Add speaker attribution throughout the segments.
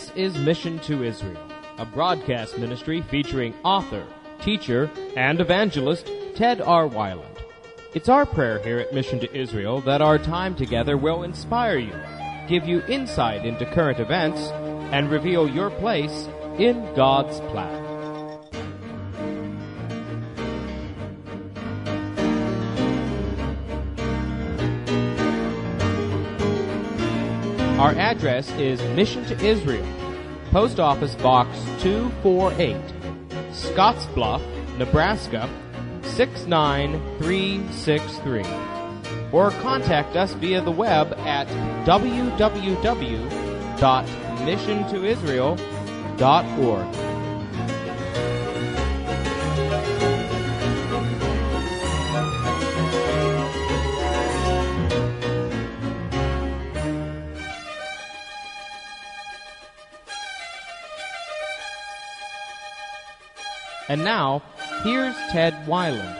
Speaker 1: This is Mission to Israel, a broadcast ministry featuring author, teacher, and evangelist Ted R. Weiland. It's our prayer here at Mission to Israel that our time together will inspire you, give you insight into current events, and reveal your place in God's plan. Our address is Mission to Israel, Post Office Box 248, Scottsbluff, Nebraska 69363. Or contact us via the web at www.missiontoisrael.org. And now, here's Ted Weiland.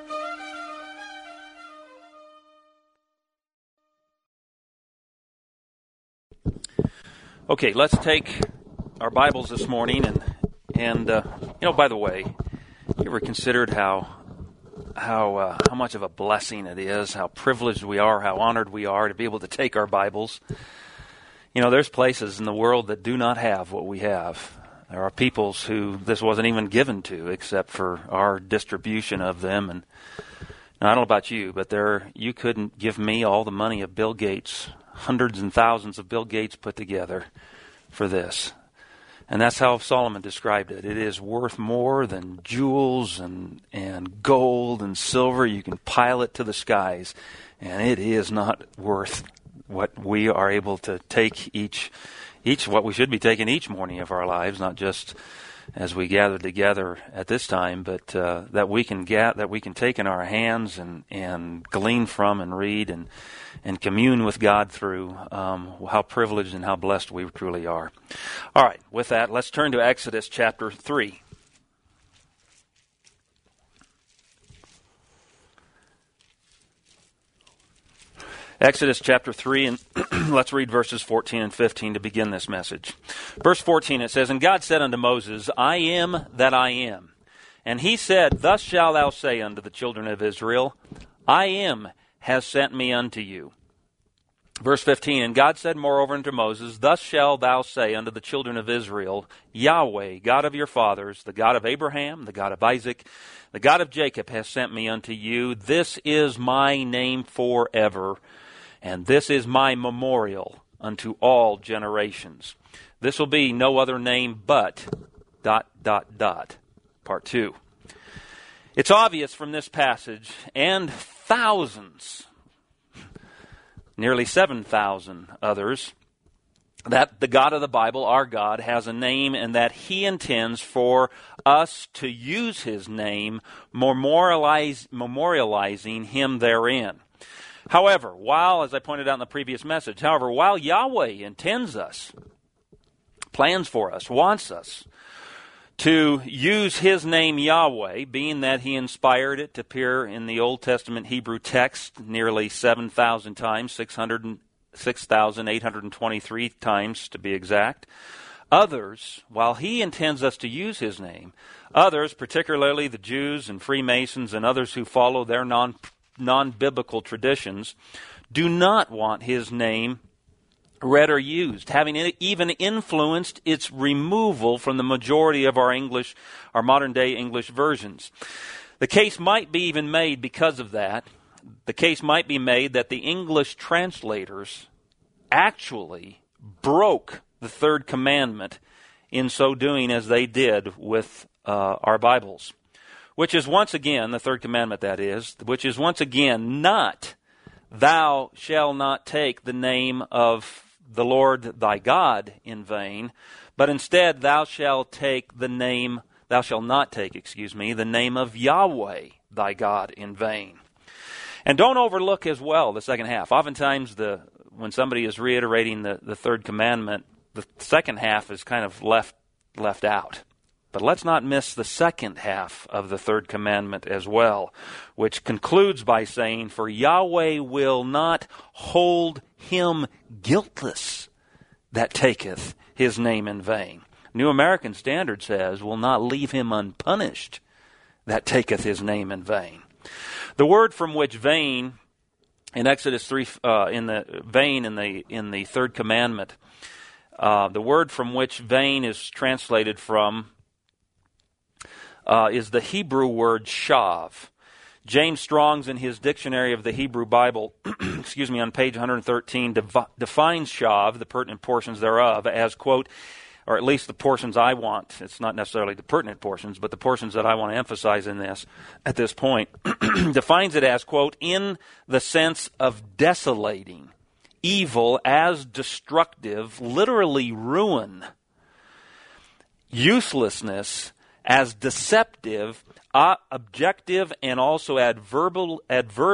Speaker 2: Okay, let's take our Bibles this morning, and by the way, you ever considered how much of a blessing it is, how privileged we are, how honored we are to be able to take our Bibles? You know, there's places in the world that do not have what we have. There are peoples who this wasn't even given to except for our distribution of them. And now, I don't know about you, but you couldn't give me all the money of Bill Gates, hundreds and thousands of Bill Gates put together for this. And that's how Solomon described it. It is worth more than jewels and gold and silver. You can pile it to the skies, and it is not worth what we are able to take each what we should be taking each morning of our lives, not just as we gather together at this time, but that we can take in our hands and glean from and read and commune with God through. How privileged and how blessed we truly are. All right, with that, let's turn to Exodus chapter 3. Exodus chapter 3, and let's read verses 14 and 15 to begin this message. Verse 14, it says, "And God said unto Moses, I am that I am. And he said, Thus shalt thou say unto the children of Israel, I am has sent me unto you. Verse 15, And God said moreover unto Moses, Thus shalt thou say unto the children of Israel, Yahweh, God of your fathers, the God of Abraham, the God of Isaac, the God of Jacob, has sent me unto you. This is my name forever, and this is my memorial unto all generations. This will be no other name but ... Part 2. It's obvious from this passage and thousands, nearly 7,000 others, that the God of the Bible, our God, has a name and that He intends for us to use His name, memorializing Him therein. However, as I pointed out in the previous message, while Yahweh intends us, plans for us, wants us to use His name Yahweh, being that He inspired it to appear in the Old Testament Hebrew text nearly 7,000 times, 6,823 times to be exact. Others, while He intends us to use His name, others, particularly the Jews and Freemasons and others who follow their non-biblical traditions, do not want His name read or used, having even influenced its removal from the majority of our modern-day English versions. The case might be even made because of that. The case might be made that the English translators actually broke the third commandment in so doing as they did with our Bibles. Which is once again, the third commandment that is, which is once again not, thou shalt not take the name of the Lord thy God in vain, but instead thou shalt not take the name of Yahweh thy God in vain. And don't overlook as well the second half. Oftentimes when somebody is reiterating the third commandment, the second half is kind of left out. But let's not miss the second half of the third commandment as well, which concludes by saying, For Yahweh will not hold him guiltless that taketh his name in vain. New American Standard says, will not leave him unpunished that taketh his name in vain. The word from which vain in Exodus 3, in the third commandment, the word from which vain is translated from is the Hebrew word shav. James Strong's, in his Dictionary of the Hebrew Bible, on page 113, defines shav, the pertinent portions thereof, as, quote, or at least the portions I want. It's not necessarily the pertinent portions, but the portions that I want to emphasize in this, at this point, defines it as, quote, in the sense of desolating, evil as destructive, literally ruin, uselessness as deceptive, objective, and also adverbally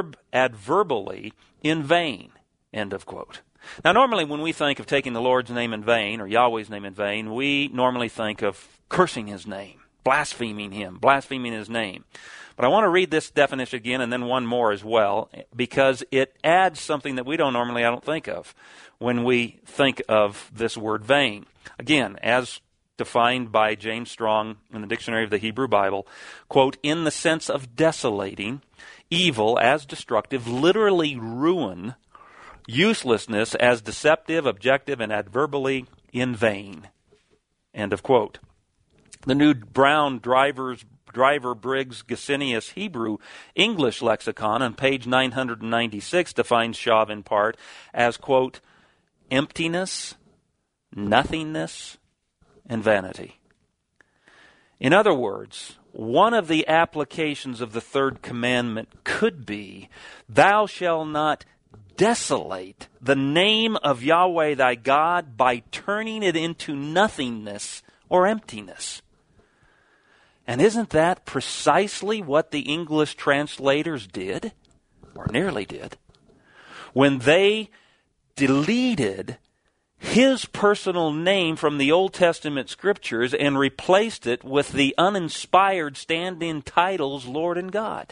Speaker 2: in vain, end of quote. Now, normally when we think of taking the Lord's name in vain, or Yahweh's name in vain, we normally think of cursing his name, blaspheming him, blaspheming his name. But I want to read this definition again and then one more as well, because it adds something that we don't normally, I don't think of, when we think of this word vain. Again, as defined by James Strong in the Dictionary of the Hebrew Bible, quote, in the sense of desolating, evil as destructive, literally ruin, uselessness as deceptive, objective, and adverbally in vain, end of quote. The New Brown Driver Briggs Gesenius Hebrew English Lexicon on page 996 defines shav in part as, quote, emptiness, nothingness, and vanity. In other words, one of the applications of the third commandment could be, thou shalt not desolate the name of Yahweh thy God by turning it into nothingness or emptiness. And isn't that precisely what the English translators did, or nearly did, when they deleted his personal name from the Old Testament scriptures and replaced it with the uninspired stand-in titles Lord and God?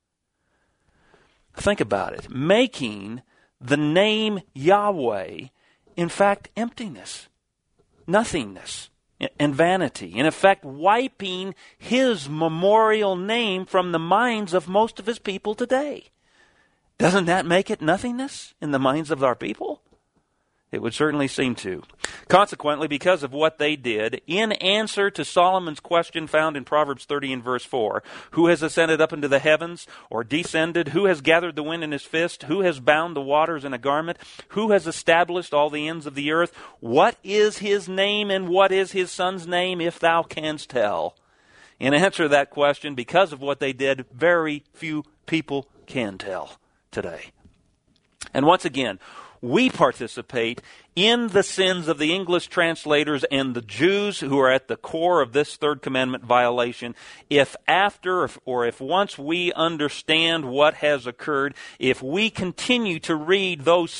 Speaker 2: Think about it. Making the name Yahweh, in fact, emptiness, nothingness, and vanity. In effect, wiping his memorial name from the minds of most of his people today. Doesn't that make it nothingness in the minds of our people? It would certainly seem to. Consequently, because of what they did, in answer to Solomon's question found in Proverbs 30 and verse 4, who has ascended up into the heavens, or descended? Who has gathered the wind in his fist? Who has bound the waters in a garment? Who has established all the ends of the earth? What is his name, and what is his son's name, if thou canst tell? In answer to that question, because of what they did, very few people can tell today. And once again, we participate in the sins of the English translators and the Jews who are at the core of this third commandment violation if once we understand what has occurred, if we continue to read those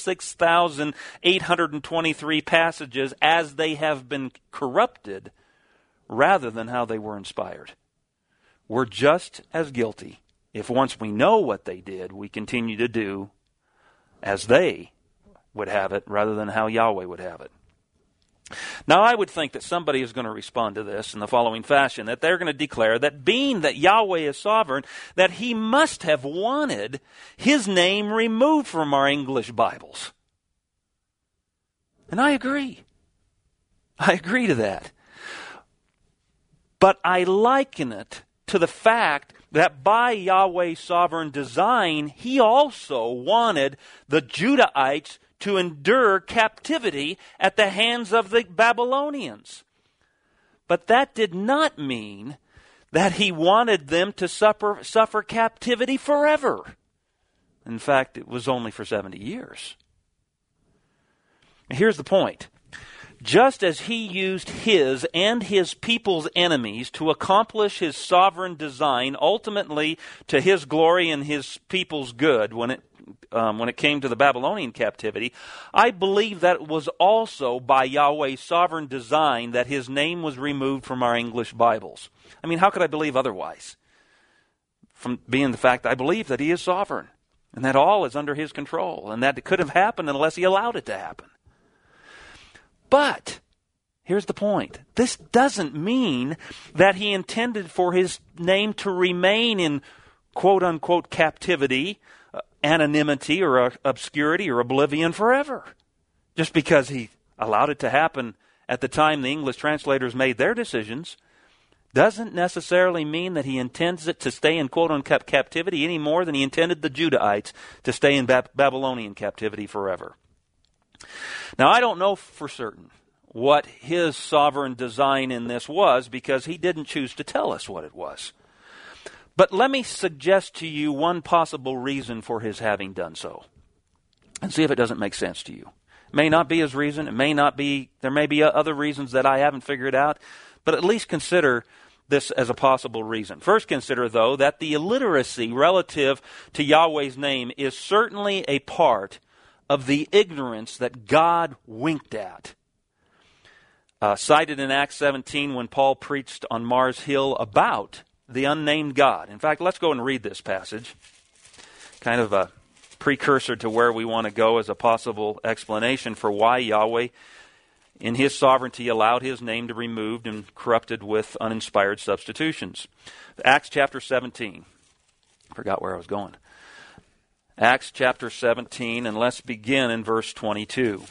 Speaker 2: 6,823 passages as they have been corrupted rather than how they were inspired. We're just as guilty if once we know what they did, we continue to do as they would have it rather than how Yahweh would have it. Now, I would think that somebody is going to respond to this in the following fashion, that they're going to declare that being that Yahweh is sovereign, that he must have wanted his name removed from our English Bibles. And I agree. I agree to that. But I liken it to the fact that by Yahweh's sovereign design, he also wanted the Judahites to endure captivity at the hands of the Babylonians. But that did not mean that he wanted them to suffer captivity forever. In fact, it was only for 70 years. Here's the point. Just as he used his and his people's enemies to accomplish his sovereign design, ultimately to his glory and his people's good when it came to the Babylonian captivity, I believe that it was also by Yahweh's sovereign design that his name was removed from our English Bibles. I mean, how could I believe otherwise? From being the fact that I believe that he is sovereign and that all is under his control and that it could have happened unless he allowed it to happen. But Here's the point. This doesn't mean that he intended for his name to remain in quote-unquote captivity, anonymity, or obscurity, or oblivion forever. Just because he allowed it to happen at the time the English translators made their decisions doesn't necessarily mean that he intends it to stay in quote-unquote captivity any more than he intended the Judahites to stay in Babylonian captivity forever. Now, I don't know for certain what his sovereign design in this was, because he didn't choose to tell us what it was. But let me suggest to you one possible reason for his having done so, and see if it doesn't make sense to you. It may not be his reason. It may not be. There may be other reasons that I haven't figured out, but at least consider this as a possible reason. First, consider, though, that the illiteracy relative to Yahweh's name is certainly a part of the ignorance that God winked at. Cited in Acts 17 when Paul preached on Mars Hill about the unnamed God. In fact, let's go and read this passage. Kind of a precursor to where we want to go as a possible explanation for why Yahweh, in his sovereignty, allowed his name to be removed and corrupted with uninspired substitutions. Acts chapter 17. Forgot where I was going. Acts chapter 17, and let's begin in verse 22.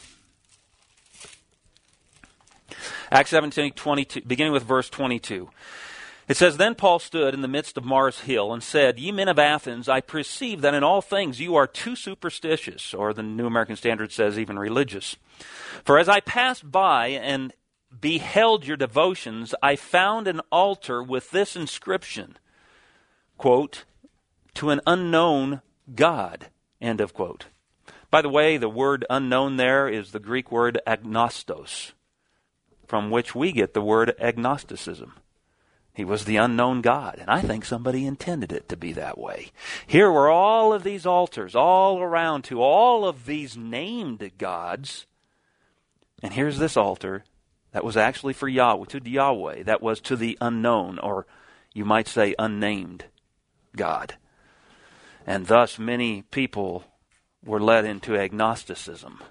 Speaker 2: Acts 17, 22, beginning with verse 22. It says, Then Paul stood in the midst of Mars Hill and said, Ye men of Athens, I perceive that in all things you are too superstitious, or the New American Standard says even religious. For as I passed by and beheld your devotions, I found an altar with this inscription, quote, to an unknown God, end of quote. By the way, the word unknown there is the Greek word agnostos, from which we get the word agnosticism. He was the unknown God, and I think somebody intended it to be that way. Here were all of these altars all around to all of these named gods, and here's this altar that was actually for Yahweh, to Yahweh, that was to the unknown, or you might say unnamed God. And thus many people were led into agnosticism,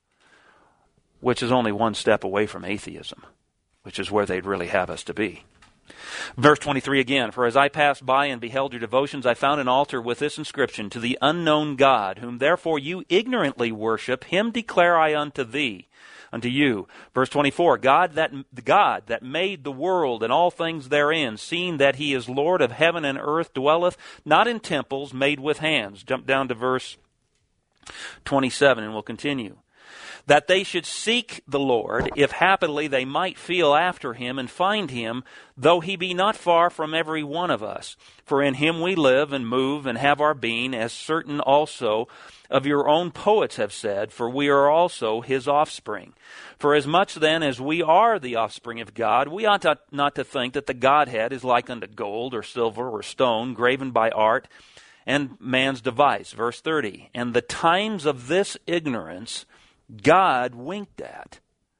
Speaker 2: which is only one step away from atheism, which is where they'd really have us to be. Verse 23 again, For as I passed by and beheld your devotions, I found an altar with this inscription, To the unknown God, whom therefore you ignorantly worship, him declare I unto you. Verse 24, the God that made the world and all things therein, seeing that he is Lord of heaven and earth, dwelleth not in temples made with hands. Jump down to verse 27 and we'll continue. That they should seek the Lord, if happily they might feel after him and find him, though he be not far from every one of us. For in him we live and move and have our being, as certain also of your own poets have said, for we are also his offspring. For as much then as we are the offspring of God, we ought not to think that the Godhead is like unto gold or silver or stone, graven by art and man's device. Verse 30, And the times of this ignorance God winked at,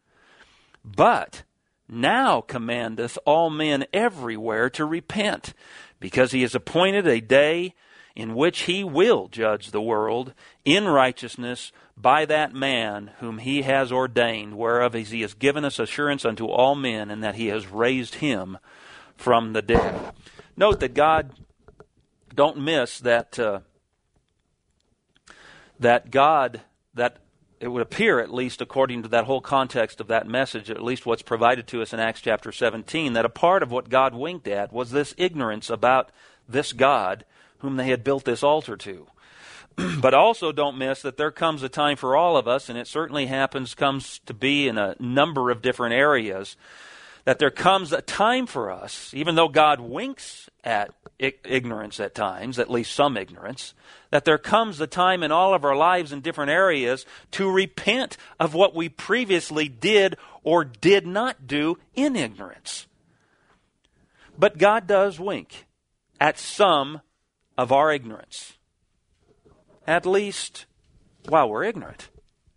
Speaker 2: but now commandeth all men everywhere to repent, because he has appointed a day in which he will judge the world in righteousness by that man whom he has ordained, whereof he has given us assurance unto all men, and that he has raised him from the dead. Note that God, don't miss that it would appear, at least according to that whole context of that message, at least what's provided to us in Acts chapter 17, that a part of what God winked at was this ignorance about this God whom they had built this altar to. But also don't miss that there comes a time for all of us, and it certainly comes to be in a number of different areas, that there comes a time for us, even though God winks at ignorance at times, at least some ignorance, that there comes a time in all of our lives in different areas to repent of what we previously did or did not do in ignorance. But God does wink at some of our ignorance, at least while we're ignorant.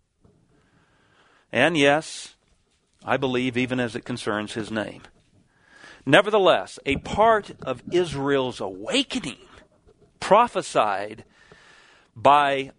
Speaker 2: And yes, I believe even as it concerns his name. Nevertheless, a part of Israel's awakening prophesied by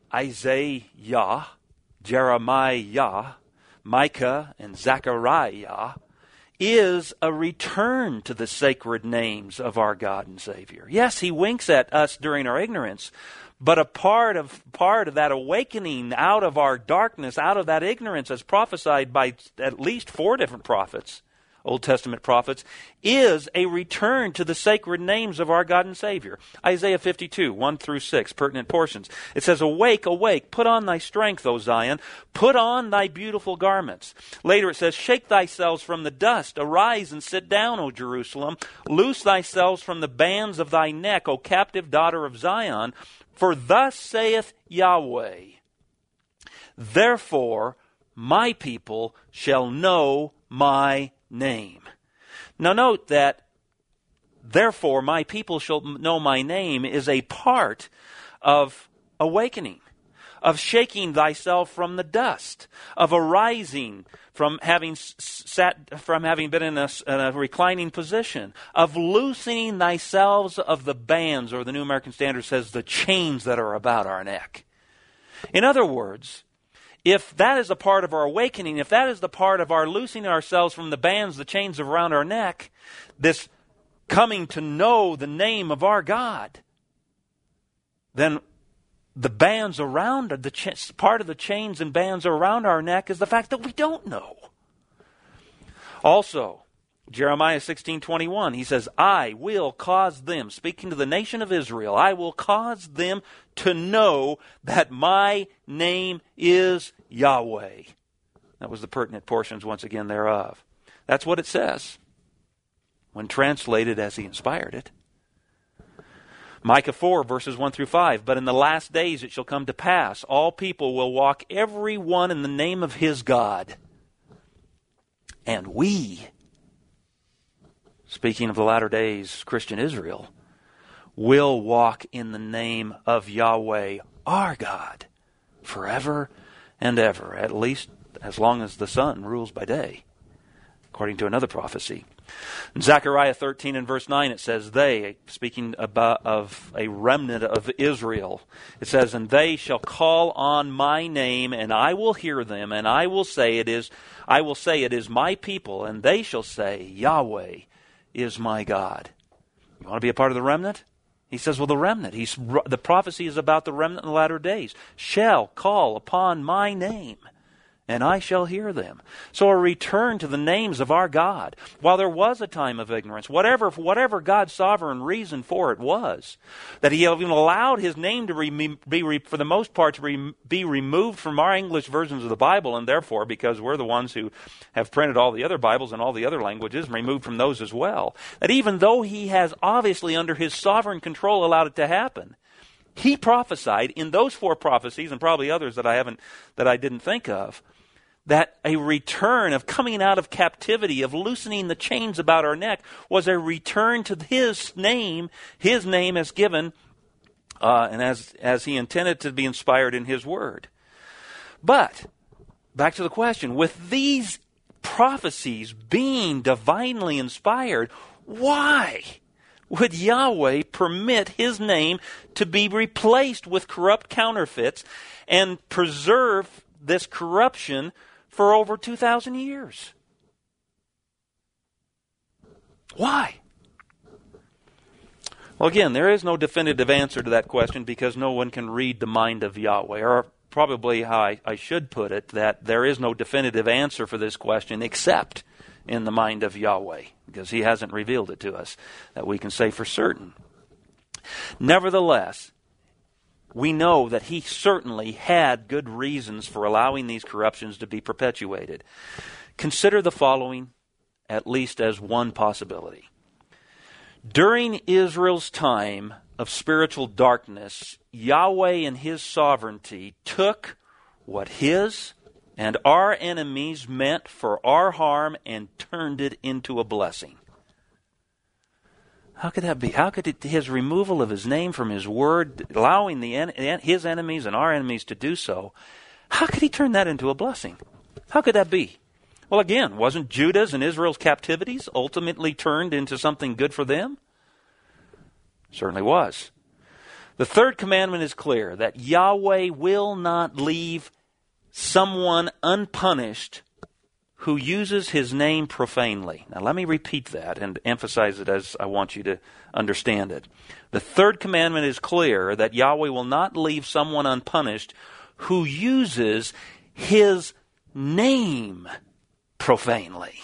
Speaker 2: Isaiah, Jeremiah, Micah, and Zechariah is a return to the sacred names of our God and Savior. Yes, He winks at us during our ignorance, but a part of that awakening out of our darkness, out of that ignorance, as prophesied by at least 4 different prophets, Old Testament prophets, is a return to the sacred names of our God and Savior. Isaiah 52, 1-6, pertinent portions. It says, "Awake, awake, put on thy strength, O Zion, put on thy beautiful garments." Later it says, "Shake thyself from the dust, arise and sit down, O Jerusalem. Loose thyself from the bands of thy neck, O captive daughter of Zion. For thus saith Yahweh, therefore my people shall know my name." Now note that, therefore my people shall know my name, is a part of awakening, of shaking thyself from the dust, of arising from having been in a reclining position, of loosening thyself of the bands, or the New American Standard says the chains that are about our neck. In other words, if that is a part of our awakening, if that is the part of our loosening ourselves from the bands, the chains around our neck, this coming to know the name of our God, then the bands around, part of the chains and bands around our neck is the fact that we don't know. Also, Jeremiah 16:21, he says, "I will cause them," speaking to the nation of Israel, "I will cause them to know that my name is Yahweh." That was the pertinent portions once again thereof. That's what it says when translated as He inspired it. Micah 4, verses 1-5, "But in the last days it shall come to pass, all people will walk every one in the name of his God. And we," speaking of the latter days Christian Israel, "will walk in the name of Yahweh our God forever and ever," at least as long as the sun rules by day, according to another prophecy. In Zechariah 13 and verse 9 it says, "They," speaking of a remnant of Israel, it says, "And they shall call on my name, and I will hear them, and I will say it is my people, and they shall say, Yahweh is my God." You want to be a part of the remnant? He says, well, the remnant. The prophecy is about the remnant in the latter days. "Shall call upon my name, and I shall hear them." So a return to the names of our God. While there was a time of ignorance, whatever God's sovereign reason for it was, that He even allowed His name to be for the most part, to be removed from our English versions of the Bible, and therefore, because we're the ones who have printed all the other Bibles in all the other languages, removed from those as well, that even though He has obviously under His sovereign control allowed it to happen, He prophesied in those 4 prophecies, and probably others that I didn't think of, that a return of coming out of captivity, of loosening the chains about our neck, was a return to His name. His name as given, and as He intended to be inspired in His Word. But, back to the question, with these prophecies being divinely inspired, why would Yahweh permit His name to be replaced with corrupt counterfeits and preserve this corruption for over 2,000 years? Why? Well, again, there is no definitive answer to that question because no one can read the mind of Yahweh. Or probably how I should put it, that there is no definitive answer for this question except in the mind of Yahweh, because He hasn't revealed it to us that we can say for certain. Nevertheless, we know that He certainly had good reasons for allowing these corruptions to be perpetuated. Consider the following, at least as one possibility. During Israel's time of spiritual darkness, Yahweh in His sovereignty took what His and our enemies meant for our harm and turned it into a blessing. How could that be? How could His removal of His name from His Word, allowing His enemies and our enemies to do so, how could He turn that into a blessing? How could that be? Well, again, wasn't Judah's and Israel's captivities ultimately turned into something good for them? Certainly was. The 3rd commandment is clear, that Yahweh will not leave someone unpunished who uses his name profanely. Now let me repeat that and emphasize it as I want you to understand it. The third commandment is clear that Yahweh will not leave someone unpunished who uses his name profanely.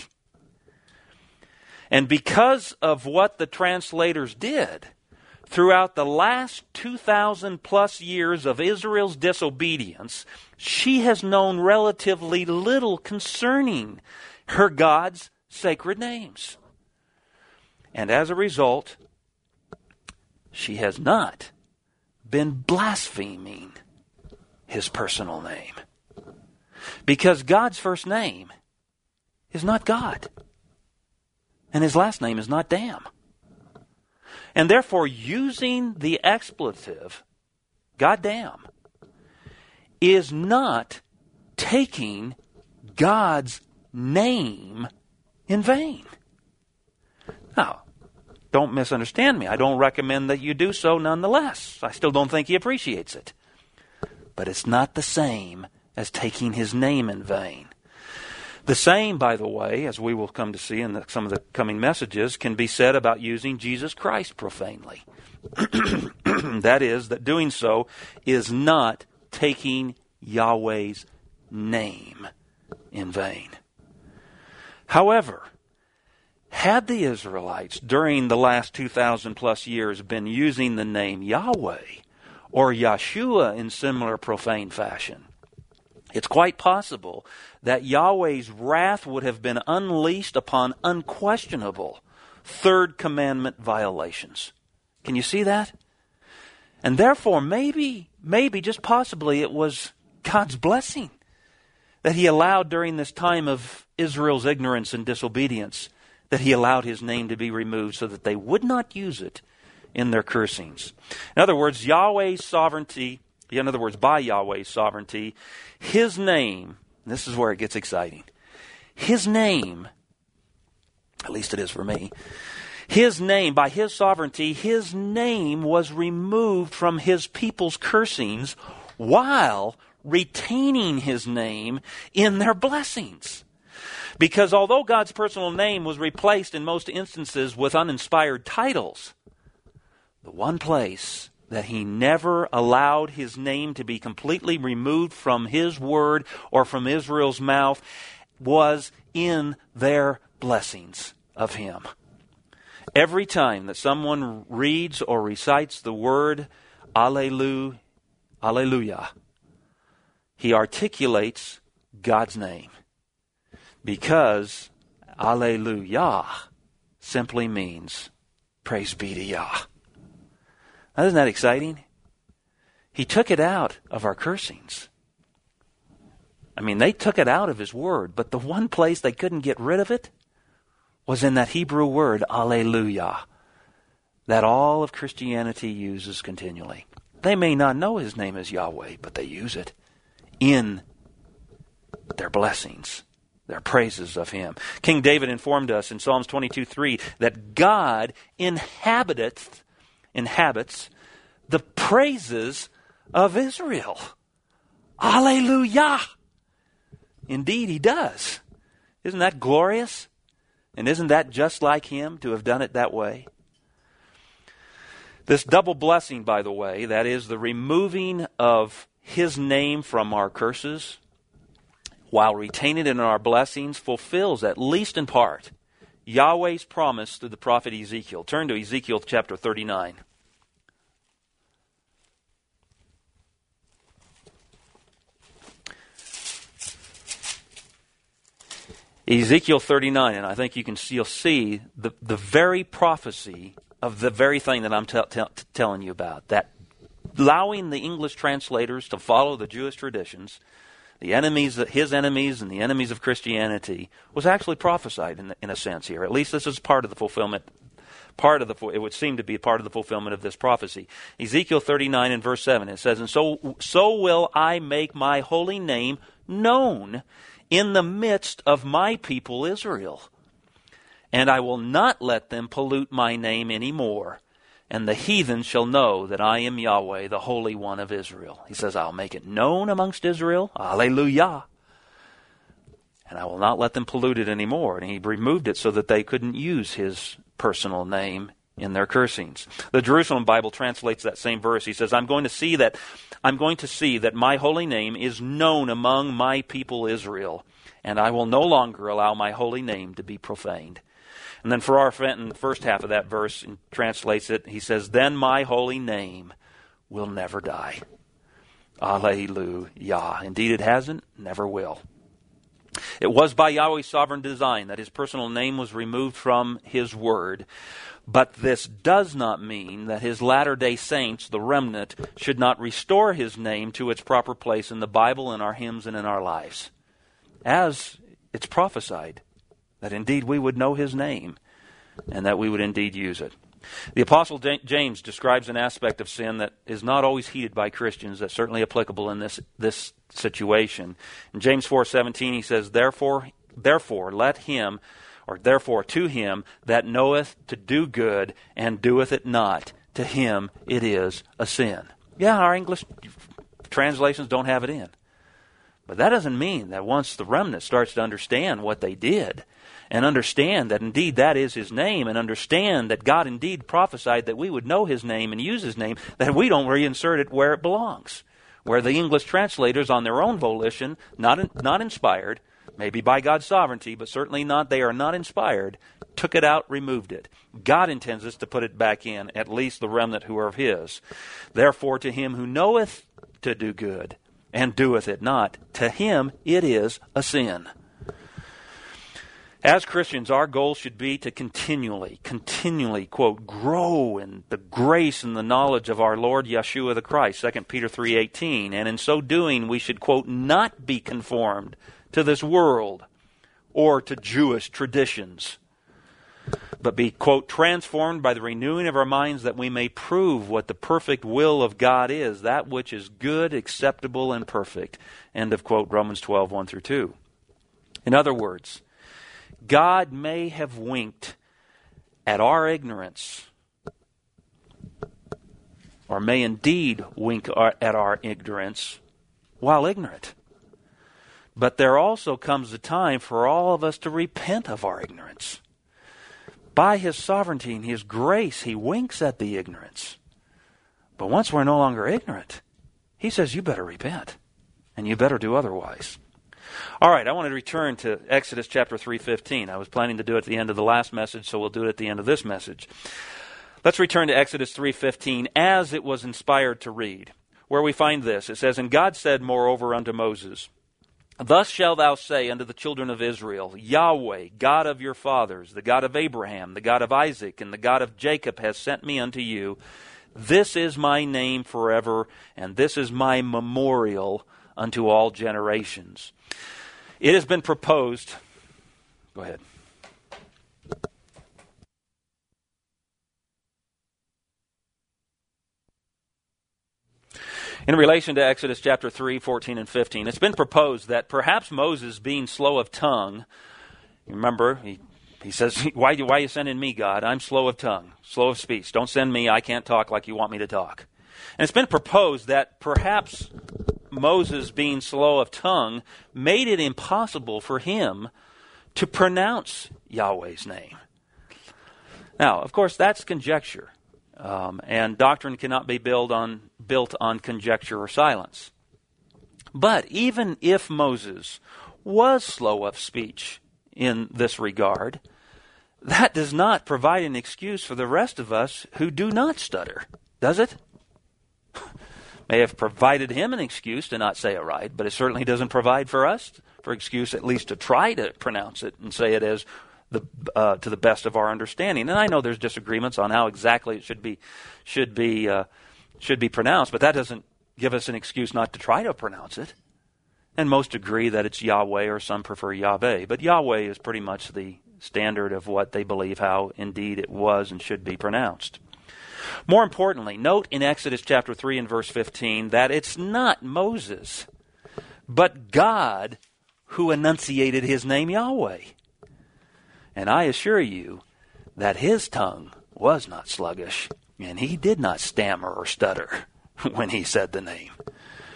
Speaker 2: And because of what the translators did, throughout the last 2,000 plus years of Israel's disobedience, she has known relatively little concerning her God's sacred names. And as a result, she has not been blaspheming his personal name. Because God's first name is not God. And his last name is not damn. And therefore, using the expletive, goddamn, is not taking God's name in vain. Now, don't misunderstand me. I don't recommend that you do so nonetheless. I still don't think he appreciates it. But it's not the same as taking his name in vain. The same, by the way, as we will come to see in some of the coming messages, can be said about using Jesus Christ profanely. That is, that doing so is not taking Yahweh's name in vain. However, had the Israelites during the last 2,000 plus years been using the name Yahweh or Yeshua in similar profane fashion, it's quite possible that Yahweh's wrath would have been unleashed upon unquestionable third commandment violations. Can you see that? And therefore, maybe, just possibly, it was God's blessing that he allowed during this time of Israel's ignorance and disobedience, that he allowed his name to be removed so that they would not use it in their cursings. In other words, by Yahweh's sovereignty, his name, this is where it gets exciting, his name, at least it is for me, his name, by his sovereignty, his name was removed from his people's cursings while retaining his name in their blessings. Because although God's personal name was replaced in most instances with uninspired titles, the one place that he never allowed his name to be completely removed from his word or from Israel's mouth was in their blessings of him. Every time that someone reads or recites the word Alleluia, he articulates God's name. Because Alleluia simply means praise be to Yah. Now, isn't that exciting? He took it out of our cursings. I mean, they took it out of his word, but the one place they couldn't get rid of it was in that Hebrew word, Alleluia, that all of Christianity uses continually. They may not know his name is Yahweh, but they use it in their blessings, their praises of him. King David informed us in Psalms 22:3 that God inhabits the praises of Israel. Alleluia! Indeed, he does. Isn't that glorious? And isn't that just like him to have done it that way? This double blessing, by the way, that is the removing of his name from our curses while retaining it in our blessings, fulfills, at least in part, Yahweh's promise through the prophet Ezekiel. Turn to Ezekiel chapter 39. Ezekiel 39, and I think you'll see the very prophecy of the very thing that I'm telling you about. That allowing the English translators to follow the Jewish traditions, his enemies and the enemies of Christianity, was actually prophesied in a sense here. At least this is part of the fulfillment. It would seem to be part of the fulfillment of this prophecy. Ezekiel 39 and verse 7, it says, "And so will I make my holy name known in the midst of my people Israel. And I will not let them pollute my name any more. And the heathen shall know that I am Yahweh, the Holy One of Israel." He says, I'll make it known amongst Israel. Alleluia. and I will not let them pollute it anymore. And he removed it so that they couldn't use his personal name in their cursings. The Jerusalem Bible translates that same verse. He says, I'm going to see that my holy name is known among my people Israel, and I will no longer allow my holy name to be profaned. And then Farrar Fenton, the first half of that verse, translates it. He says, then my holy name will never die. Alleluia. Indeed it hasn't, never will. It was by Yahweh's sovereign design that his personal name was removed from his word. But this does not mean that his latter-day saints, the remnant, should not restore his name to its proper place in the Bible, in our hymns, and in our lives. As it's prophesied, that indeed we would know his name, and that we would indeed use it. The Apostle James describes an aspect of sin that is not always heeded by Christians, that's certainly applicable in this situation. In James 4:17 he says, Therefore to him that knoweth to do good and doeth it not, to him it is a sin. Yeah, our English translations don't have it in. But that doesn't mean that once the remnant starts to understand what they did, and understand that indeed that is his name, and understand that God indeed prophesied that we would know his name and use his name, that we don't reinsert it where it belongs. Where the English translators, on their own volition, not inspired, maybe by God's sovereignty, but certainly they are not inspired, took it out, removed it. God intends us to put it back in, at least the remnant who are of his. Therefore to him who knoweth to do good, and doeth it not, to him it is a sin. As Christians, our goal should be to continually, quote, grow in the grace and the knowledge of our Lord Yeshua the Christ, 2 Peter 3:18. And in so doing, we should, quote, not be conformed to this world or to Jewish traditions, but be, quote, transformed by the renewing of our minds, that we may prove what the perfect will of God is, that which is good, acceptable, and perfect. End of quote, Romans 12:1-2. In other words, God may have winked at our ignorance, or may indeed wink at our ignorance while ignorant. But there also comes a time for all of us to repent of our ignorance. By his sovereignty and his grace, he winks at the ignorance. But once we're no longer ignorant, he says, you better repent, and you better do otherwise. All right, I want to return to Exodus chapter 3:15. I was planning to do it at the end of the last message, so we'll do it at the end of this message. Let's return to Exodus 3:15 as it was inspired to read, where we find this. It says, And God said moreover unto Moses, Thus shalt thou say unto the children of Israel, Yahweh, God of your fathers, the God of Abraham, the God of Isaac, and the God of Jacob has sent me unto you. This is my name forever, and this is my memorial unto all generations. It has been proposed. Go ahead. In relation to Exodus chapter 3, 14 and 15, it's been proposed that perhaps Moses, being slow of tongue, remember, he says, why are you sending me, God? I'm slow of tongue, slow of speech. Don't send me. I can't talk like you want me to talk. And it's been proposed that perhaps Moses, being slow of tongue, made it impossible for him to pronounce Yahweh's name. Now, of course, that's conjecture. And doctrine cannot be built on conjecture or silence. But even if Moses was slow of speech in this regard, that does not provide an excuse for the rest of us who do not stutter, does it? May have provided him an excuse to not say it right, but it certainly doesn't provide for us for excuse at least to try to pronounce it and say it as to the best of our understanding. And I know there's disagreements on how exactly it should be pronounced, but that doesn't give us an excuse not to try to pronounce it. And most agree that it's Yahweh, or some prefer Yahweh. But Yahweh is pretty much the standard of what they believe how indeed it was and should be pronounced. More importantly, note in Exodus chapter 3 and verse 15 that it's not Moses, but God who enunciated his name Yahweh. And I assure you that his tongue was not sluggish, and he did not stammer or stutter when he said the name.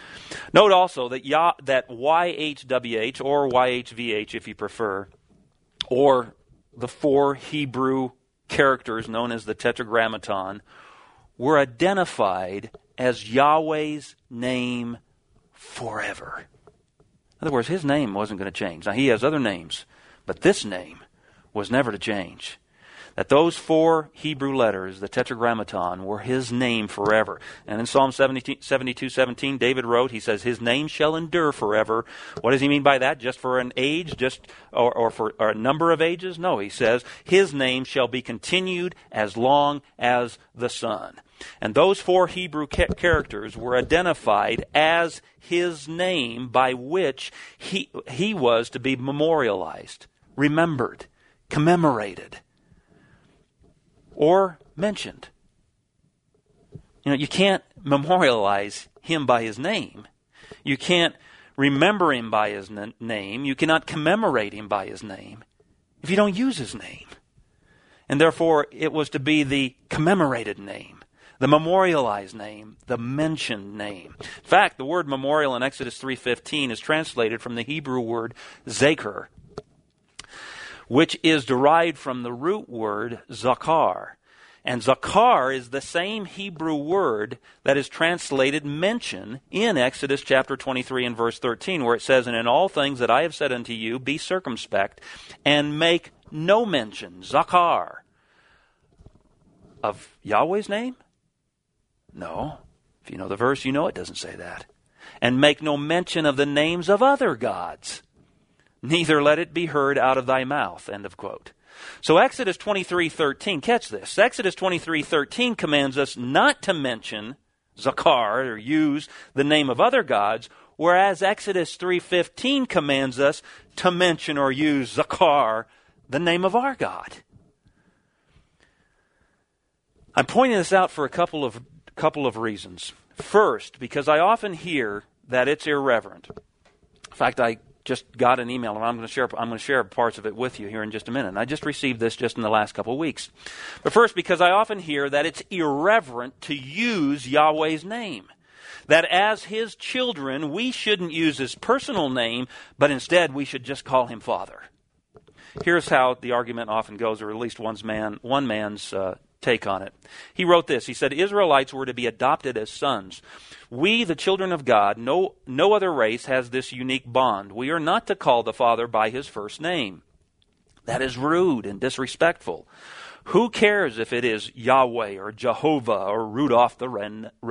Speaker 2: Note also that YHWH, or YHVH if you prefer, or the 4 Hebrew characters known as the Tetragrammaton, were identified as Yahweh's name forever. In other words, His name wasn't going to change. Now, He has other names, but this name was never to change. That those 4 Hebrew letters, the Tetragrammaton, were His name forever. And in Psalm 72:17, David wrote, he says, His name shall endure forever. What does he mean by that? Just for an age, or for a number of ages? No, he says, His name shall be continued as long as the sun. And those 4 Hebrew characters were identified as His name by which he was to be memorialized, remembered, commemorated, or mentioned. You can't memorialize Him by His name. You can't remember Him by His name. You cannot commemorate Him by His name if you don't use His name. And therefore, it was to be the commemorated name, the memorialized name, the mentioned name. In fact, the word memorial in Exodus 3:15 is translated from the Hebrew word zakar, which is derived from the root word zakar. And zakar is the same Hebrew word that is translated mention in Exodus chapter 23 and verse 13, where it says, And in all things that I have said unto you, be circumspect, and make no mention, zakar, of Yahweh's name? No. If you know the verse, you know it doesn't say that. And make no mention of the names of other gods. Neither let it be heard out of thy mouth. End of quote. So Exodus 23:13, catch this. Exodus 23:13 commands us not to mention zakar, or use the name of other gods, whereas Exodus 3:15 commands us to mention or use zakar, the name of our God. I'm pointing this out for a couple of reasons. First, because I often hear that it's irreverent. In fact, I just got an email, and I'm going to share parts of it with you here in just a minute. And I just received this just in the last couple of weeks. But first, because I often hear that it's irreverent to use Yahweh's name. That as His children, we shouldn't use His personal name, but instead we should just call Him Father. Here's how the argument often goes, or at least one man's take on it. He wrote this. He said, Israelites were to be adopted as sons. We, the children of God, no other race has this unique bond. We are not to call the Father by His first name. That is rude and disrespectful. Who cares if it is Yahweh or Jehovah or Rudolph the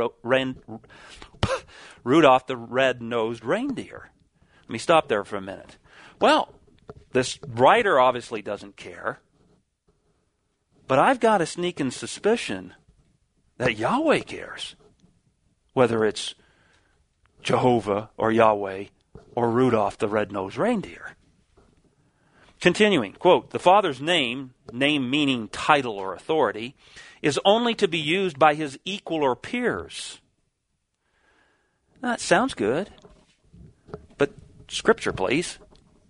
Speaker 2: red-nosed reindeer? Let me stop there for a minute. Well, this writer obviously doesn't care. But I've got a sneaking suspicion that Yahweh cares. Whether it's Jehovah or Yahweh or Rudolph the red-nosed reindeer. Continuing, quote, the Father's name meaning title or authority, is only to be used by His equal or peers. Now, that sounds good. But Scripture, please.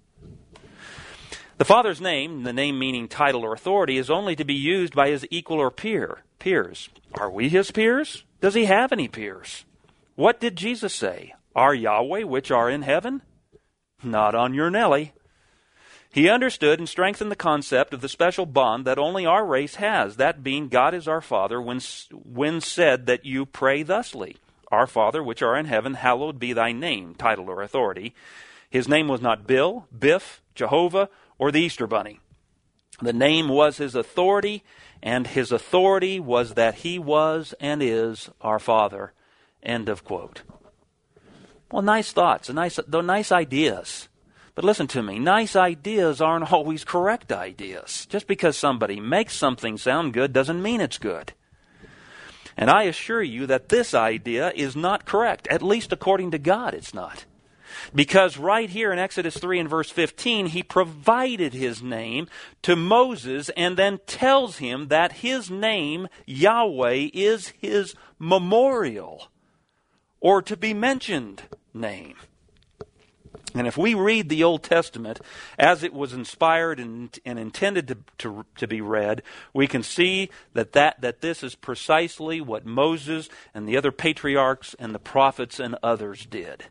Speaker 2: The Father's name, the name meaning title or authority, is only to be used by His equal or peers. Are we His peers? Does He have any peers? What did Jesus say? Our Yahweh, which are in heaven? Not on your Nelly. He understood and strengthened the concept of the special bond that only our race has, that being God is our Father, when said that you pray thusly, Our Father, which are in heaven, hallowed be thy name, title or authority. His name was not Bill, Biff, Jehovah, or the Easter Bunny. The name was His authority, and His authority was that He was and is our Father. End of quote. Well, nice thoughts, nice ideas. But listen to me, nice ideas aren't always correct ideas. Just because somebody makes something sound good doesn't mean it's good. And I assure you that this idea is not correct, at least according to God it's not. Because right here in Exodus 3 and verse 15, He provided His name to Moses and then tells him that His name, Yahweh, is His memorial or to be mentioned name. And if we read the Old Testament as it was inspired and intended to be read, we can see that this is precisely what Moses and the other patriarchs and the prophets and others did.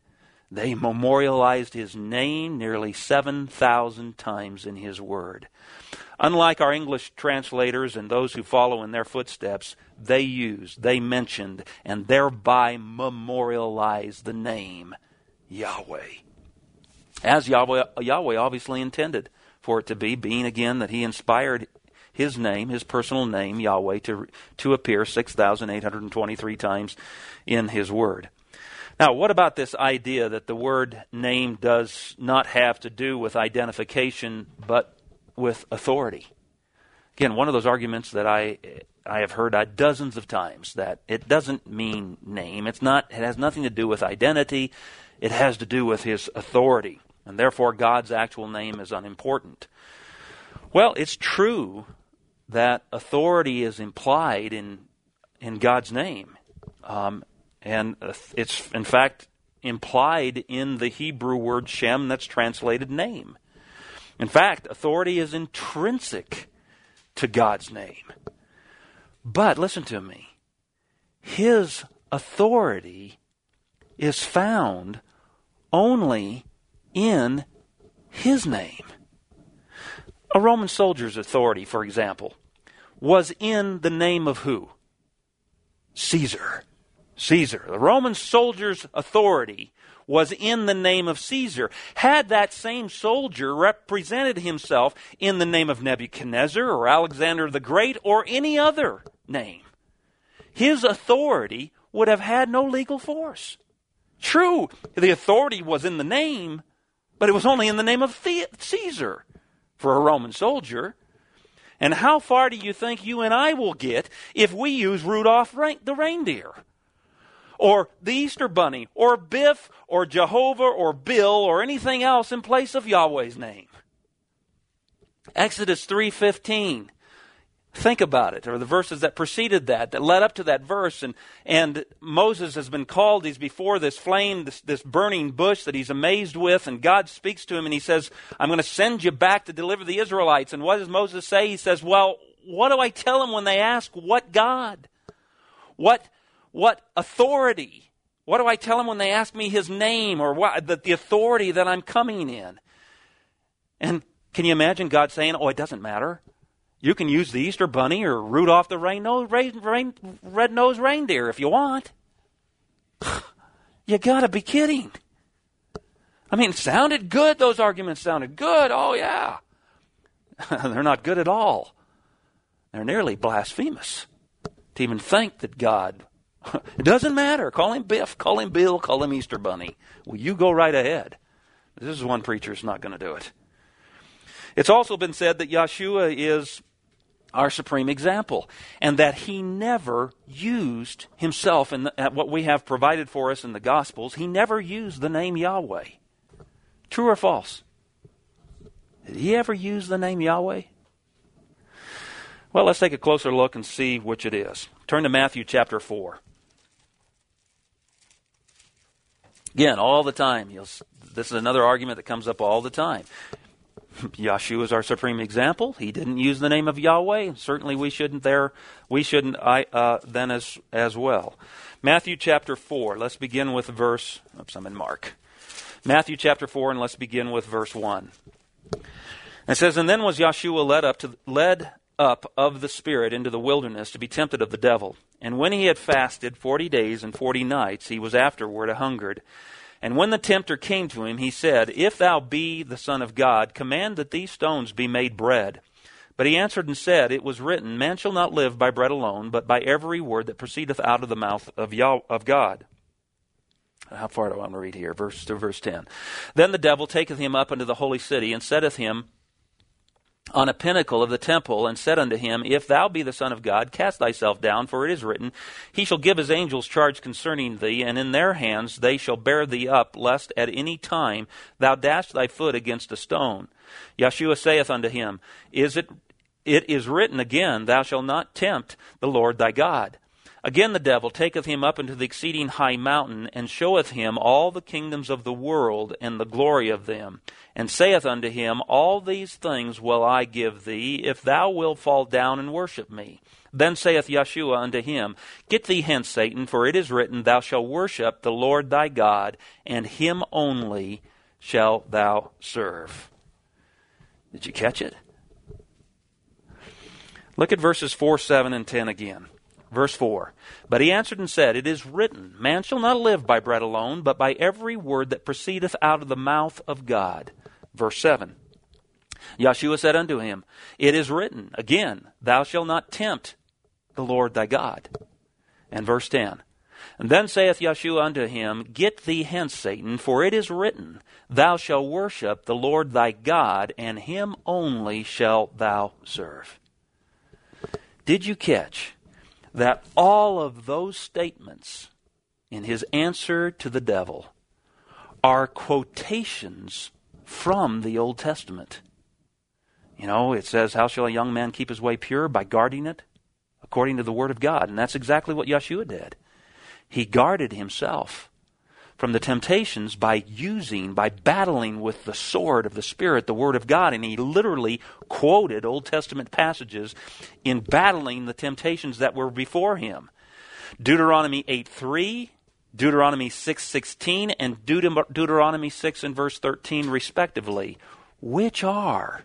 Speaker 2: They memorialized His name nearly 7,000 times in His Word. Unlike our English translators and those who follow in their footsteps, they mentioned, and thereby memorialized the name Yahweh. As Yahweh obviously intended for it to be, being again that He inspired His name, His personal name, Yahweh, to appear 6,823 times in His Word. Now, what about this idea that the word name does not have to do with identification, but with authority? Again, one of those arguments that I have heard dozens of times, that it doesn't mean name. It has nothing to do with identity. It has to do with His authority, and therefore God's actual name is unimportant. Well, it's true that authority is implied in God's name. And it's, in fact, implied in the Hebrew word Shem that's translated name. In fact, authority is intrinsic to God's name. But, listen to me, His authority is found only in His name. A Roman soldier's authority, for example, was in the name of who? Caesar. Caesar. The Roman soldier's authority was in the name of Caesar. Had that same soldier represented himself in the name of Nebuchadnezzar or Alexander the Great or any other name, his authority would have had no legal force. True, the authority was in the name, but it was only in the name of Caesar for a Roman soldier. And how far do you think you and I will get if we use Rudolph the reindeer, or the Easter Bunny, or Biff, or Jehovah, or Bill, or anything else in place of Yahweh's name? Exodus 3:15. Think about it, or the verses that preceded that led up to that verse. And Moses has been called. He's before this flame, this burning bush that he's amazed with. And God speaks to him and He says, I'm going to send you back to deliver the Israelites. And what does Moses say? He says, well, what do I tell them when they ask what God? What authority? What do I tell them when they ask me His name, or the authority that I'm coming in? And can you imagine God saying, oh, it doesn't matter. You can use the Easter Bunny or Rudolph the red-nosed reindeer if you want. You got to be kidding. I mean, it sounded good. Those arguments sounded good. Oh, yeah. They're not good at all. They're nearly blasphemous to even think that God... It doesn't matter. Call Him Biff, call Him Bill, call Him Easter Bunny. Well, you go right ahead. This is one preacher's not going to do it. It's also been said that Yeshua is our supreme example, and that He never used Himself in what we have provided for us in the Gospels. He never used the name Yahweh. True or false? Did He ever use the name Yahweh? Well, let's take a closer look and see which it is. Turn to Matthew chapter 4. Again, all the time. This is another argument that comes up all the time. Yeshua is our supreme example. He didn't use the name of Yahweh. Certainly we shouldn't then as well. Matthew chapter 4. Let's begin with verse... I'm in Mark. Matthew chapter 4, and let's begin with verse 1. It says, And then was Yeshua led up of the Spirit into the wilderness to be tempted of the devil. And when he had fasted 40 days and 40 nights, he was afterward a-hungered. And when the tempter came to him, he said, If thou be the Son of God, command that these stones be made bread. But he answered and said, It was written, Man shall not live by bread alone, but by every word that proceedeth out of the mouth of God. How far do I want to read here? Verse 10. Then the devil taketh him up into the holy city, and setteth him on a pinnacle of the temple, and said unto him, If thou be the Son of God, cast thyself down, for it is written, He shall give His angels charge concerning thee, and in their hands they shall bear thee up, lest at any time thou dash thy foot against a stone. Yeshua saith unto him, It is written again, Thou shalt not tempt the Lord thy God. Again the devil taketh him up into the exceeding high mountain, and showeth him all the kingdoms of the world, and the glory of them, and saith unto him, All these things will I give thee, if thou wilt fall down and worship me. Then saith Yeshua unto him, Get thee hence, Satan, for it is written, Thou shalt worship the Lord thy God, and him only shalt thou serve. Did you catch it? Look at verses 4, 7, and 10 again. Verse 4, But he answered and said, It is written, Man shall not live by bread alone, but by every word that proceedeth out of the mouth of God. Verse 7, Yeshua said unto him, It is written, again, Thou shalt not tempt the Lord thy God. And verse 10, And then saith Yeshua unto him, Get thee hence, Satan, for it is written, Thou shalt worship the Lord thy God, and him only shalt thou serve. Did you catch that all of those statements in his answer to the devil are quotations from the Old Testament? You know, it says, How shall a young man keep his way pure? By guarding it according to the Word of God. And that's exactly what Yeshua did. He guarded himself from the temptations by battling with the sword of the Spirit, the Word of God. And he literally quoted Old Testament passages in battling the temptations that were before him. Deuteronomy 8:3, Deuteronomy 6:16, and Deuteronomy 6 and verse 13 respectively, which are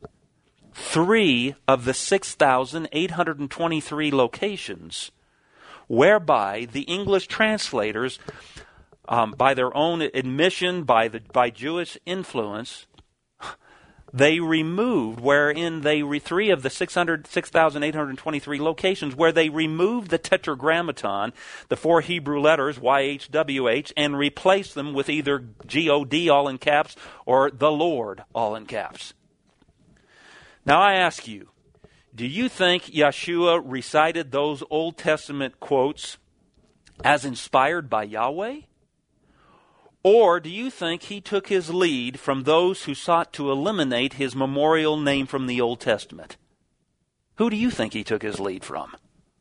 Speaker 2: 3 of the 6,823 locations whereby the English translators, by their own admission, by Jewish influence, they removed, 3 of the 6,823 locations where they removed the tetragrammaton, the 4 Hebrew letters, YHWH, and replaced them with either God, all in caps, or the Lord, all in caps. Now I ask you, do you think Yeshua recited those Old Testament quotes as inspired by Yahweh? Or do you think he took his lead from those who sought to eliminate his memorial name from the Old Testament? Who do you think he took his lead from?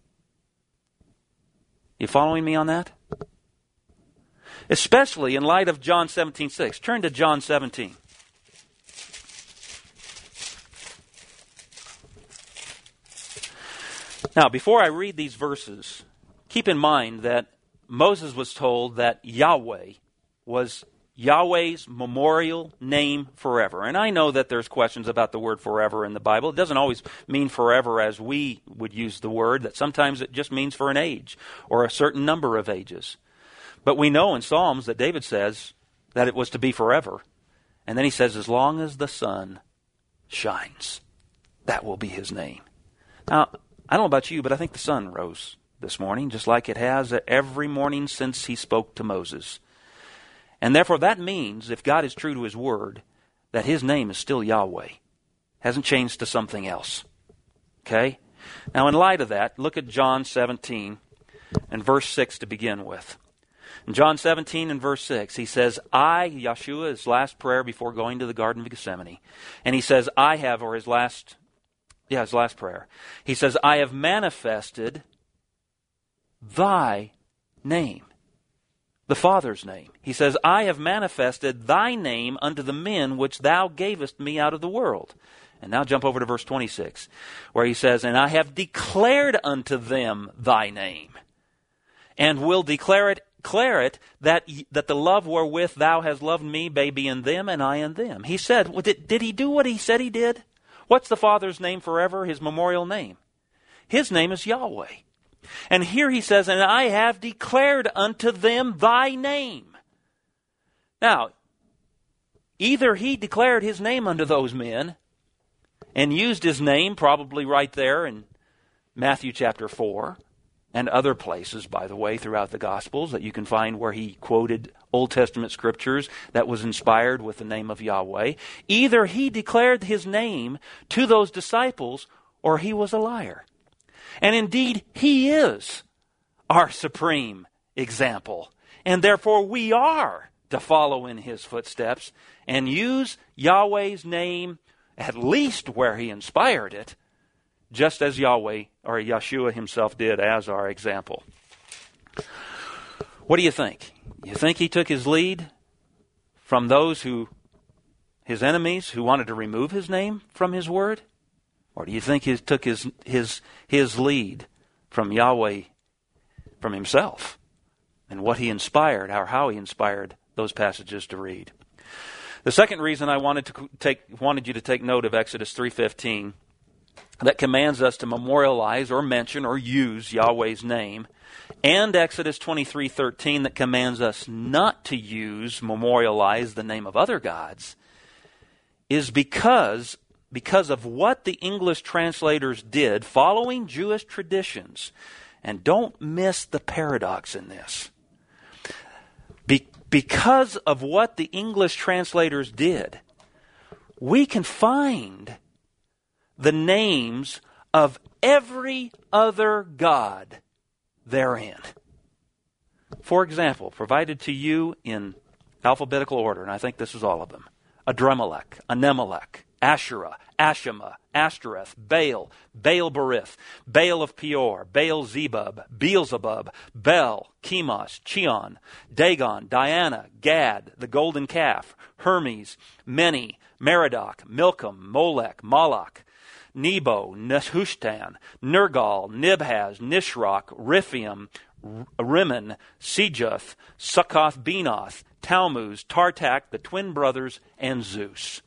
Speaker 2: You following me on that? Especially in light of John 17:6. Turn to John 17. Now, before I read these verses, keep in mind that Moses was told that Yahweh was Yahweh's memorial name forever. And I know that there's questions about the word forever in the Bible. It doesn't always mean forever as we would use the word, that sometimes it just means for an age or a certain number of ages. But we know in Psalms that David says that it was to be forever. And then he says, as long as the sun shines, that will be his name. Now, I don't know about you, but I think the sun rose this morning, just like it has every morning since he spoke to Moses. And therefore that means, if God is true to his word, that his name is still Yahweh. Hasn't changed to something else. Okay? Now in light of that, look at John 17 and verse 6 to begin with. In John 17 and verse 6, he says, Yeshua, his last prayer before going to the Garden of Gethsemane. And he says, his last prayer. He says, I have manifested thy name, the Father's name. He says, I have manifested thy name unto the men which thou gavest me out of the world. And now jump over to verse 26, where he says, and I have declared unto them thy name, and will declare it that the love wherewith thou hast loved me may be in them, and I in them. He said, did he do what he said he did? What's the Father's name forever, his memorial name? His name is Yahweh. And here he says, and I have declared unto them thy name. Now, either he declared his name unto those men and used his name probably right there in Matthew chapter 4 and other places, by the way, throughout the Gospels that you can find where he quoted Old Testament scriptures that was inspired with the name of Yahweh. Either he declared his name to those disciples or he was a liar. And indeed, he is our supreme example. And therefore, we are to follow in his footsteps and use Yahweh's name at least where he inspired it, just as Yahweh or Yeshua himself did as our example. What do you think? You think he took his lead from his enemies who wanted to remove his name from his word? Or do you think he took his lead from Yahweh, from himself, and what he inspired, or how he inspired those passages to read? The second reason I wanted you to take note of Exodus 3:15, that commands us to memorialize or mention or use Yahweh's name, and Exodus 23:13 that commands us not to memorialize the name of other gods, is because of what the English translators did following Jewish traditions. And don't miss the paradox in this. Because of what the English translators did, we can find the names of every other god therein. For example, provided to you in alphabetical order, and I think this is all of them: Adremelech, Anemelech, Asherah, Ashima, Ashtoreth, Baal, Baal-berith, Baal of Peor, Baal-zebub, Beelzebub, Bel, Chemosh, Chion, Dagon, Diana, Gad, the golden calf, Hermes, Meni, Merodach, Milcom, Molech, Moloch, Nebo, Nehushtan, Nergal, Nibhaz, Nisroch, Riphaim, Rimmon, Sejoth, Succoth-Benoth, Tammuz, Tartak, the twin brothers, and Zeus.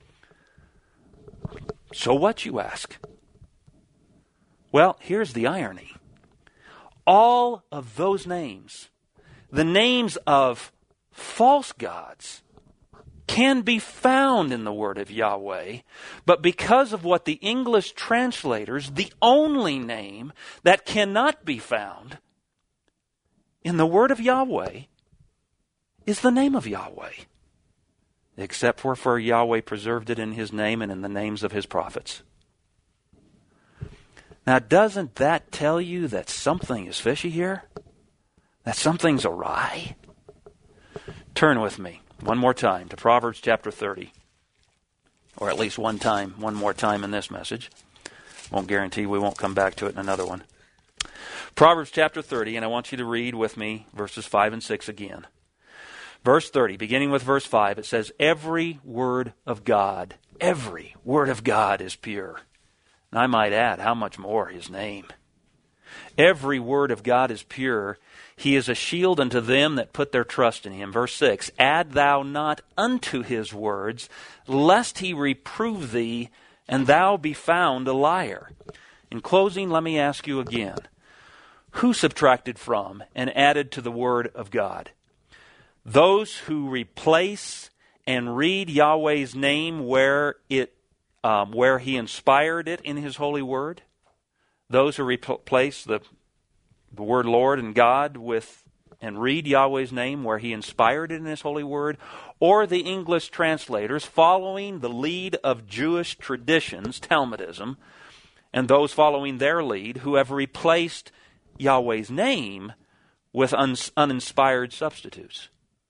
Speaker 2: So what, you ask? Well, here's the irony. All of those names, the names of false gods, can be found in the Word of Yahweh, but because of what the English translators, the only name that cannot be found in the Word of Yahweh is the name of Yahweh. Except for Yahweh preserved it in His name and in the names of His prophets. Now, doesn't that tell you that something is fishy here? That something's awry? Turn with me one more time to Proverbs chapter 30. Or at least one more time in this message. Won't guarantee we won't come back to it in another one. Proverbs chapter 30, and I want you to read with me verses 5 and 6 again. Verse 30, beginning with verse 5, it says, every word of God is pure. And I might add, how much more His name. Every word of God is pure. He is a shield unto them that put their trust in Him. Verse 6, add thou not unto His words, lest He reprove thee, and thou be found a liar. In closing, let me ask you again, who subtracted from and added to the Word of God? Those who replace and read Yahweh's name where He inspired it in His holy word. Those who replace the word Lord and God and read Yahweh's name where He inspired it in His holy word. Or the English translators following the lead of Jewish traditions, Talmudism, and those following their lead who have replaced Yahweh's name with uninspired substitutes.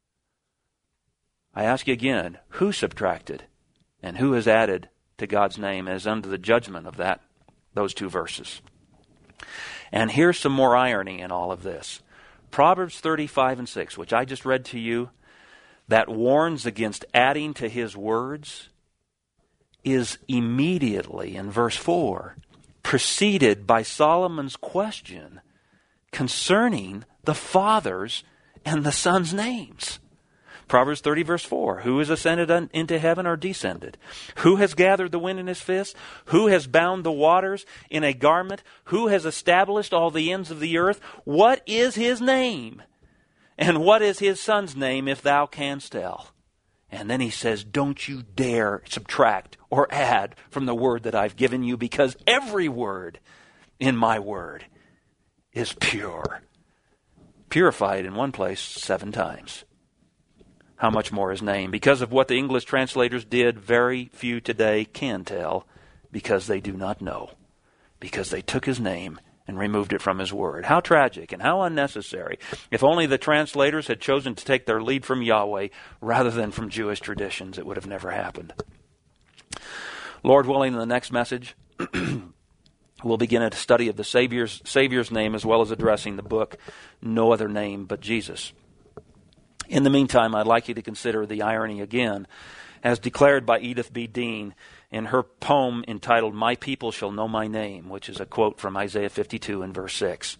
Speaker 2: I ask you again, who subtracted and who has added to God's name as under the judgment of those two verses? And here's some more irony in all of this. Proverbs 35 and 6, which I just read to you, that warns against adding to His words, is immediately in verse 4 preceded by Solomon's question concerning the Father's and the Son's names. Proverbs 30 verse 4, who has ascended into heaven or descended? Who has gathered the wind in his fist? Who has bound the waters in a garment? Who has established all the ends of the earth? What is His name? And what is His Son's name, if thou canst tell? And then he says, don't you dare subtract or add from the word that I've given you, because every word in my word is pure. Purified in one place 7 times. How much more His name? Because of what the English translators did, very few today can tell, because they do not know. Because they took His name and removed it from His word. How tragic and how unnecessary. If only the translators had chosen to take their lead from Yahweh rather than from Jewish traditions, it would have never happened. Lord willing, in the next message, we'll begin a study of the Savior's name, as well as addressing the book, No Other Name But Jesus. In the meantime, I'd like you to consider the irony again, as declared by Edith B. Dean in her poem entitled, "My People Shall Know My Name," which is a quote from Isaiah 52 and verse 6.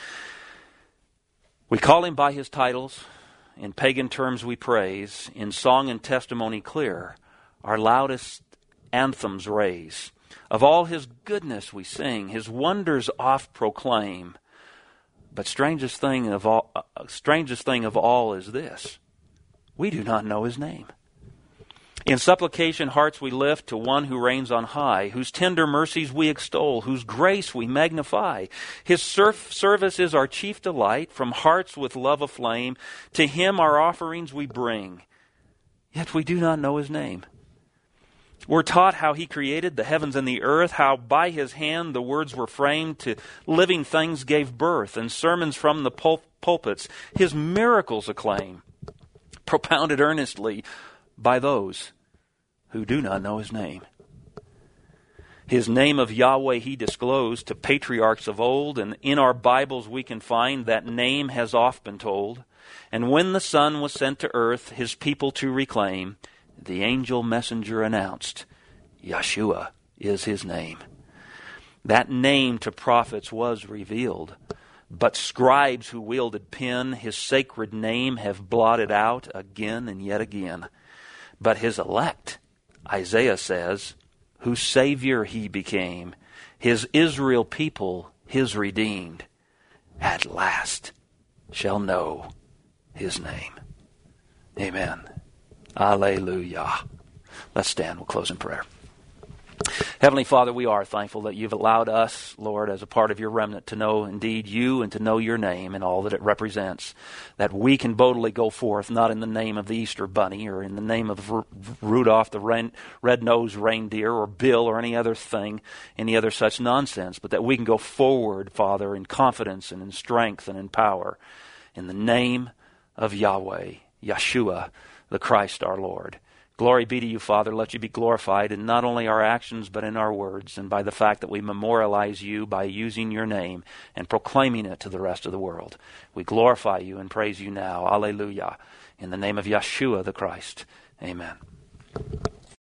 Speaker 2: We call him by his titles. In pagan terms we praise. In song and testimony clear, our loudest anthems raise. Of all his goodness we sing, his wonders oft proclaim. But strangest thing of all is this: we do not know his name. In supplication hearts we lift to one who reigns on high, whose tender mercies we extol, whose grace we magnify. His service is our chief delight, from hearts with love aflame. To him our offerings we bring, yet we do not know his name. We're taught how he created the heavens and the earth, how by his hand the words were framed, to living things gave birth, and sermons from the pulpits his miracles acclaim, propounded earnestly by those who do not know his name. His name of Yahweh he disclosed to patriarchs of old, and in our Bibles we can find that name has oft been told. And when the Son was sent to earth, his people to reclaim, the angel messenger announced, Yeshua is his name. That name to prophets was revealed, but scribes who wielded pen his sacred name have blotted out again and yet again. But his elect, Isaiah says, whose Savior he became, his Israel people, his redeemed, at last shall know his name. Amen. Alleluia. Let's stand. We'll close in prayer. Heavenly Father, we are thankful that you've allowed us, Lord, as a part of your remnant, to know indeed you and to know your name and all that it represents, that we can boldly go forth, not in the name of the Easter Bunny or in the name of Rudolph the red-nosed reindeer or Bill or any other thing, any other such nonsense, but that we can go forward, Father, in confidence and in strength and in power, in the name of Yahweh, Yeshua, the Christ our Lord. Glory be to you, Father. Let you be glorified in not only our actions, but in our words, and by the fact that we memorialize you by using your name and proclaiming it to the rest of the world. We glorify you and praise you now. Alleluia. In the name of Yeshua the Christ. Amen.